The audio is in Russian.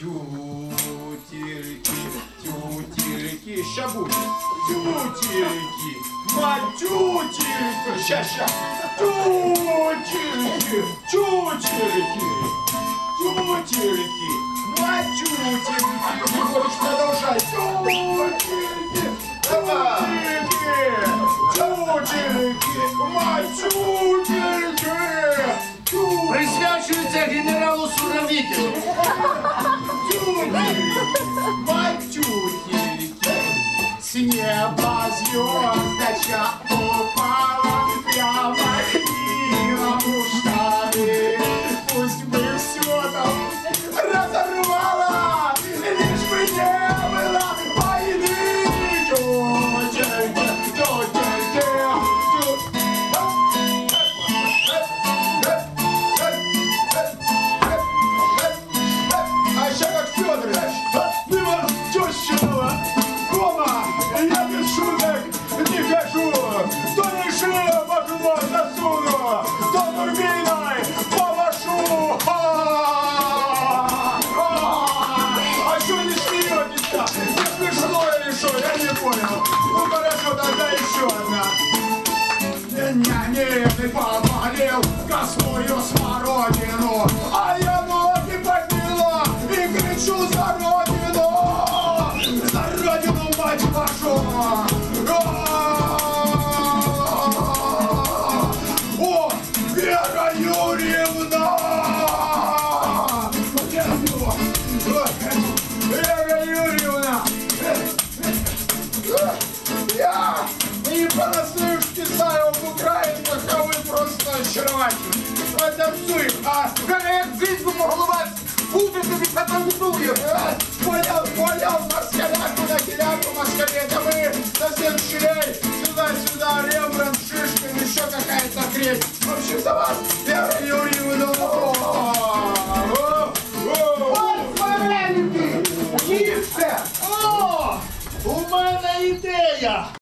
Тютельки, ща будет. Тютельки, матютельки, ща. Тютельки, матютельки. Егорыч, продолжай. Тютельки, матютельки. Присвячується генералу Суровікіну. Матютельки, с неба звездочка упала прямо к нему штаны. Пусть бы все там разорвало, лишь бы не было войны. А еще как Федорович, мимо тещиного дома, я без шуток не хожу. То не шею в окно засуну, то турбиной помашу. А что не смеетесь-то? Не смешно или что? Я не понял. Ну хорошо, тогда еще одна. Няней повалил косую смородину, а я ноги подняла и кричу за родину, мать вашу! О, Вера Юрьевна! Вера Юрьевна! Я не понаслышке знаю об українцях, а ви просто очаровательні. Танцюємо. Як жизнь би могла вас бути, тобі потанцює. Понял, москаляку на киляку, москалет, а вы совсем щелей, сюда, Рембрандт, Шишкин, еще какая-то хрень. В общем, за вас, Вера Юрьевна. Ось вареники! Їсте! О! У мене ідея!